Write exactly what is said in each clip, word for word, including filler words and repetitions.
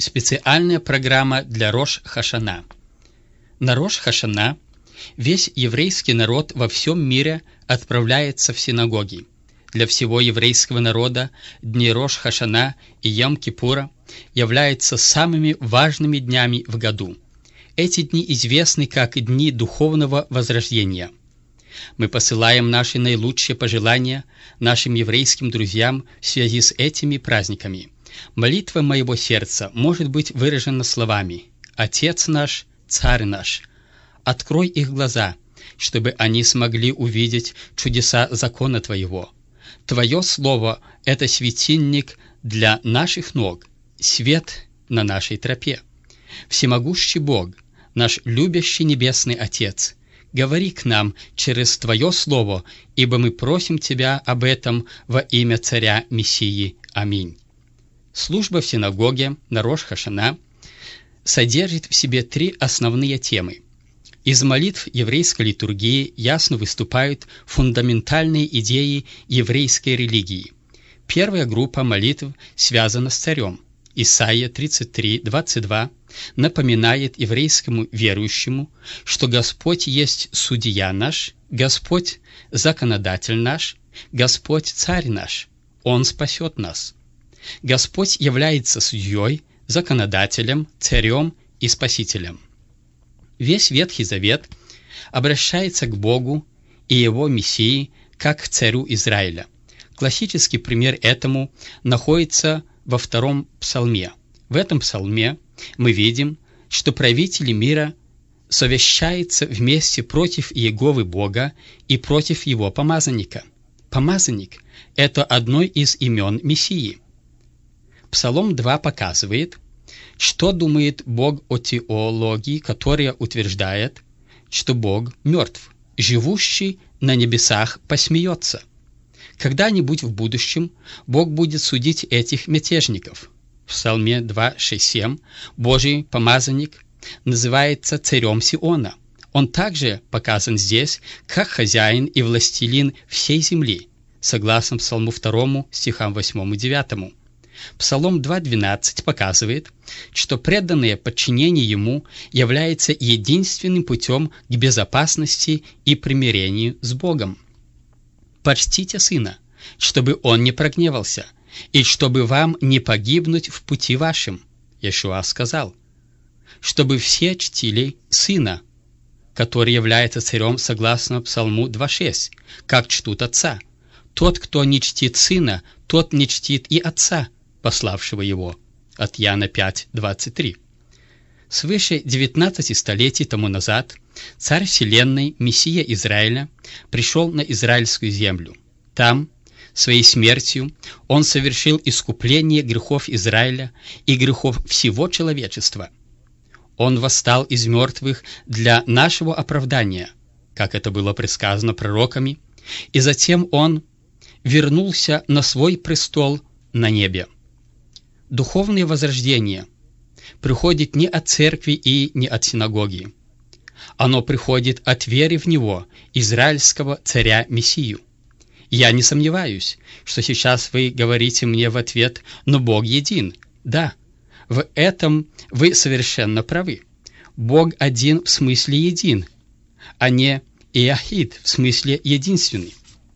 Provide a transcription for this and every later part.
Специальная программа для Рош Хашана. На Рош Хашана весь еврейский народ во всем мире отправляется в синагоги. Для всего еврейского народа дни Рош Хашана и Йом-Кипура являются самыми важными днями в году. Эти дни известны как дни духовного возрождения. Мы посылаем наши наилучшие пожелания нашим еврейским друзьям в связи с этими праздниками. Молитва моего сердца может быть выражена словами: «Отец наш, Царь наш». Открой их глаза, чтобы они смогли увидеть чудеса закона Твоего. Твое Слово – это светильник для наших ног, свет на нашей тропе. Всемогущий Бог, наш любящий Небесный Отец, говори к нам через Твое Слово, ибо мы просим Тебя об этом во имя Царя Мессии. Аминь. Служба в синагоге на Рош Хашана содержит в себе три основные темы. Из молитв еврейской литургии ясно выступают фундаментальные идеи еврейской религии. Первая группа молитв связана с царем. Исайя тридцать три, двадцать два напоминает еврейскому верующему, что Господь есть судья наш, Господь законодатель наш, Господь царь наш, Он спасет нас. Господь является судьей, законодателем, царем и спасителем. Весь Ветхий Завет обращается к Богу и Его Мессии как к царю Израиля. Классический пример этому находится во втором псалме. В этом псалме мы видим, что правители мира совещаются вместе против Иеговы Бога и против Его помазанника. Помазанник – это одно из имен Мессии. Псалом два показывает, что думает Бог о теологии, которая утверждает, что Бог мертв, живущий на небесах посмеется. Когда-нибудь в будущем Бог будет судить этих мятежников. В Псалме два, шесть, семь Божий помазанник называется царем Сиона. Он также показан здесь как хозяин и властелин всей земли, согласно Псалму два, стихам восемь и девять. Псалом два двенадцать показывает, что преданное подчинение Ему является единственным путем к безопасности и примирению с Богом. «Почтите Сына, чтобы Он не прогневался, и чтобы вам не погибнуть в пути вашем», Иешуа сказал, чтобы все чтили Сына, который является царем согласно Псалму два шесть, как чтут Отца. Тот, кто не чтит Сына, тот не чтит и Отца, пославшего Его. От Иоанна пять, двадцать три. Свыше девятнадцати столетий тому назад Царь Вселенной, Мессия Израиля, пришел на израильскую землю. Там, своей смертью, Он совершил искупление грехов Израиля и грехов всего человечества. Он восстал из мертвых для нашего оправдания, как это было предсказано пророками, и затем Он вернулся на свой престол на небе. Духовное возрождение приходит не от церкви и не от синагоги. Оно приходит от веры в Него, израильского царя Мессию. Я не сомневаюсь, что сейчас вы говорите мне в ответ: «Но Бог един». Да, в этом вы совершенно правы. Бог один в смысле един, а не иахид в смысле единственный.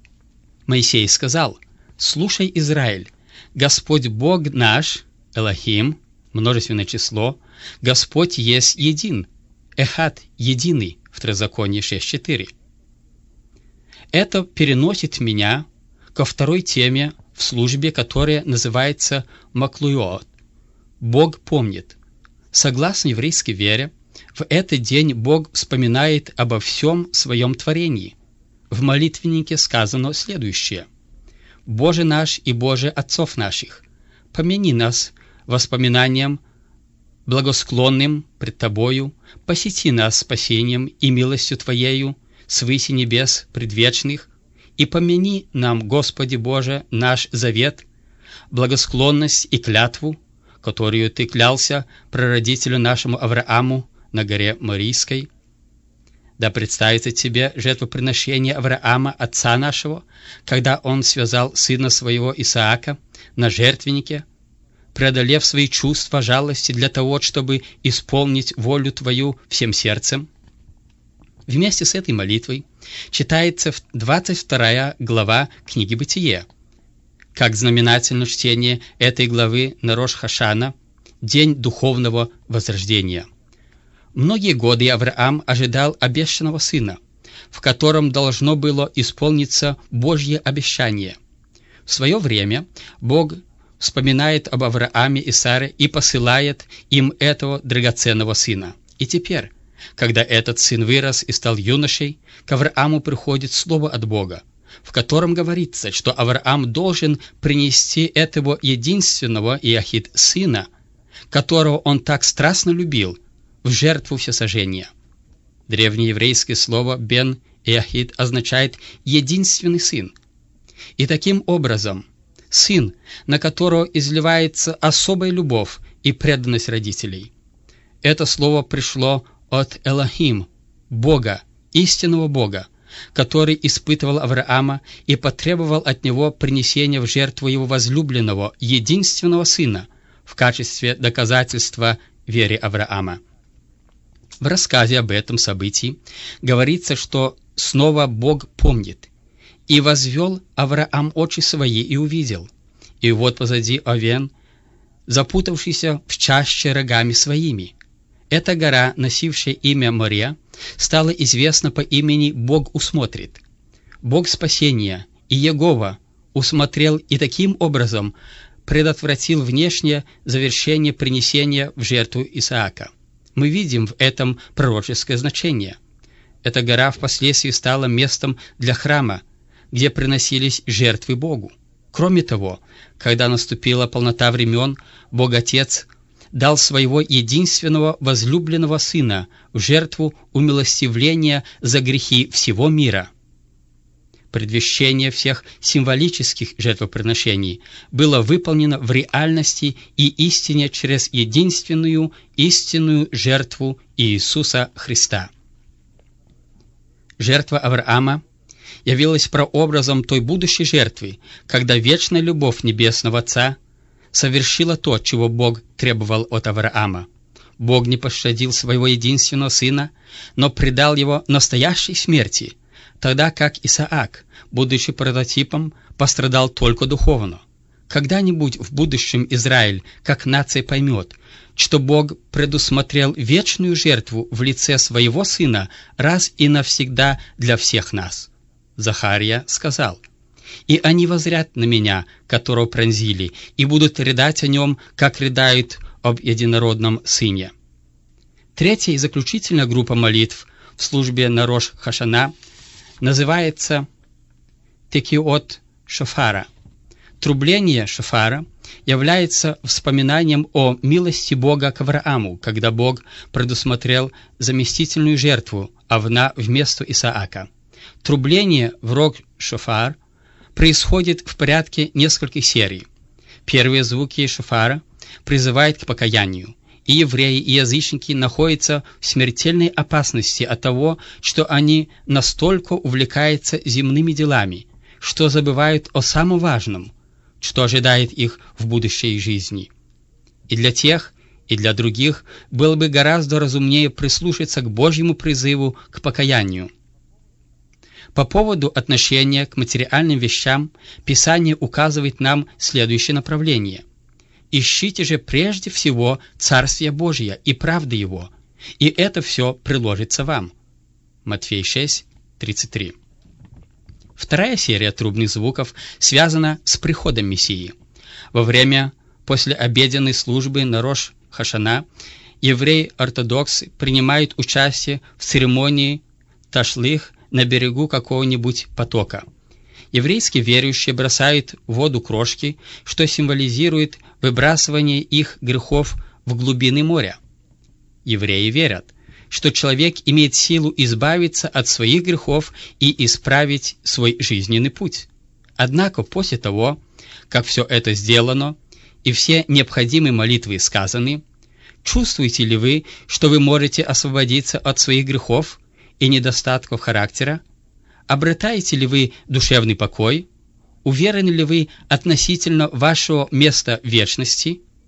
Моисей сказал: «Слушай, Израиль, Господь Бог наш, Элохим, множественное число, Господь есть един, эхад, единый», Второзаконие шесть четыре. Это переносит меня ко второй теме в службе, которая называется «Маклуот». Бог помнит. Согласно еврейской вере, в этот день Бог вспоминает обо всем своем творении. В молитвеннике сказано следующее: «Боже наш и Боже отцов наших, помяни нас воспоминанием благосклонным пред Тобою, посети нас спасением и милостью Твоею свыси небес предвечных, и помяни нам, Господи Боже, наш завет, благосклонность и клятву, которую Ты клялся прародителю нашему Аврааму на горе Морийской. Да представится Тебе жертвоприношение Авраама, отца нашего, когда он связал сына своего Исаака на жертвеннике, преодолев свои чувства жалости для того, чтобы исполнить волю Твою всем сердцем? Вместе с этой молитвой читается двадцать вторая глава книги Бытие, как знаменательно чтение этой главы на Рош Хашана, день духовного возрождения. Многие годы Авраам ожидал обещанного сына, в котором должно было исполниться Божье обещание. В свое время Бог вспоминает об Аврааме и Саре и посылает им этого драгоценного сына. И теперь, когда этот сын вырос и стал юношей, к Аврааму приходит слово от Бога, в котором говорится, что Авраам должен принести этого единственного Иохид сына, которого он так страстно любил, в жертву всесожжения. Древнееврейское слово «бен Иохид» означает «единственный сын». И таким образом, сын, на которого изливается особая любовь и преданность родителей. Это слово пришло от Элохим, Бога, истинного Бога, который испытывал Авраама и потребовал от него принесения в жертву его возлюбленного, единственного сына, в качестве доказательства веры Авраама. В рассказе об этом событии говорится, что снова Бог помнит: «И возвел Авраам очи свои и увидел, и вот позади овен, запутавшийся в чаще рогами своими». Эта гора, носившая имя Мория, стала известна по имени Бог усмотрит. Бог спасения и Егова усмотрел и таким образом предотвратил внешнее завершение принесения в жертву Исаака. Мы видим в этом пророческое значение. Эта гора впоследствии стала местом для храма, где приносились жертвы Богу. Кроме того, когда наступила полнота времен, Бог Отец дал своего единственного возлюбленного Сына в жертву умилостивления за грехи всего мира. Предвещение всех символических жертвоприношений было выполнено в реальности и истине через единственную истинную жертву Иисуса Христа. Жертва Авраама явилась прообразом той будущей жертвы, когда вечная любовь Небесного Отца совершила то, чего Бог требовал от Авраама. Бог не пощадил своего единственного сына, но предал его настоящей смерти, тогда как Исаак, будучи прототипом, пострадал только духовно. Когда-нибудь в будущем Израиль, как нация, поймет, что Бог предусмотрел вечную жертву в лице своего сына раз и навсегда для всех нас. Захария сказал: «И они воззрят на меня, которого пронзили, и будут рыдать о нем, как рыдают об единородном сыне». Третья и заключительная группа молитв в службе на Рош Хашана называется Текиот Шофара. Трубление шофара является вспоминанием о милости Бога к Аврааму, когда Бог предусмотрел заместительную жертву овна вместо Исаака. Трубление в рог шофар происходит в порядке нескольких серий. Первые звуки шофара призывают к покаянию, и евреи, и язычники находятся в смертельной опасности от того, что они настолько увлекаются земными делами, что забывают о самом важном, что ожидает их в будущей жизни. И для тех, и для других было бы гораздо разумнее прислушаться к Божьему призыву к покаянию. По поводу отношения к материальным вещам Писание указывает нам следующее направление: «Ищите же прежде всего Царствие Божие и правды Его, и это все приложится вам». Матфея шесть, тридцать три. Вторая серия трубных звуков связана с приходом Мессии. Во время послеобеденной службы на Рош Хашана евреи-ортодоксы принимают участие в церемонии ташлих на берегу какого-нибудь потока. Еврейские верующие бросают в воду крошки, что символизирует выбрасывание их грехов в глубины моря. Евреи верят, что человек имеет силу избавиться от своих грехов и исправить свой жизненный путь. Однако после того, как все это сделано и все необходимые молитвы сказаны, чувствуете ли вы, что вы можете освободиться от своих грехов и недостатков характера? Обретаете ли вы душевный покой? Уверены ли вы относительно вашего места вечности?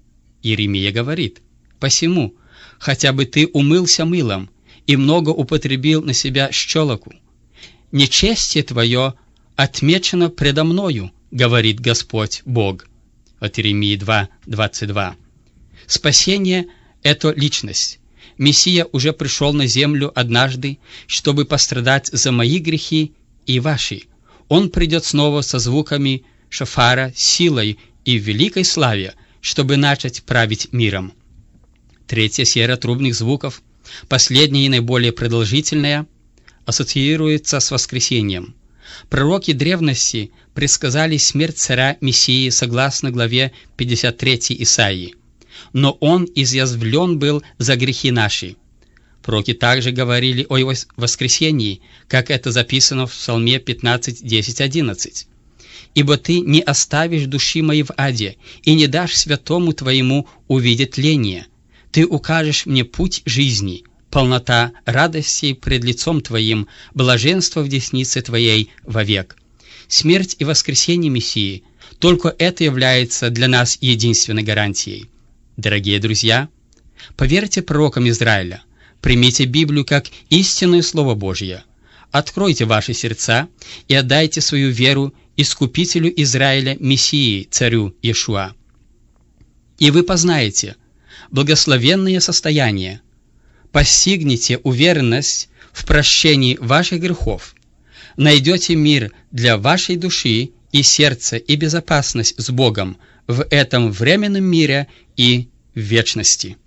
Иеремия говорит: «Посему, хотя бы ты умылся мылом и много употребил на себя щелоку, нечестие твое отмечено предо мною, говорит Господь Бог». От Иеремии два, двадцать два. Спасение – это личность. Мессия уже пришел на землю однажды, чтобы пострадать за мои грехи и ваши. Он придет снова со звуками шофара, силой и в великой славе, чтобы начать править миром. Третья сфера трубных звуков, последняя и наиболее продолжительная, ассоциируется с воскресением. Пророки древности предсказали смерть царя Мессии согласно главе пятьдесят третьей Исаии. «Но он изъязвлен был за грехи наши». Пророки также говорили о его воскресении, как это записано в Псалме пятнадцать, десять, одиннадцать. «Ибо ты не оставишь души моей в аде, и не дашь святому твоему увидеть тление. Ты укажешь мне путь жизни, полнота радости пред лицом твоим, блаженство в деснице твоей вовек». Смерть и воскресение Мессии – только это является для нас единственной гарантией. Дорогие друзья, поверьте пророкам Израиля, примите Библию как истинное Слово Божье, откройте ваши сердца и отдайте свою веру Искупителю Израиля, Мессии, Царю Иешуа. И вы познаете благословенное состояние, постигнете уверенность в прощении ваших грехов, найдете мир для вашей души и сердца и безопасность с Богом в этом временном мире и в вечности.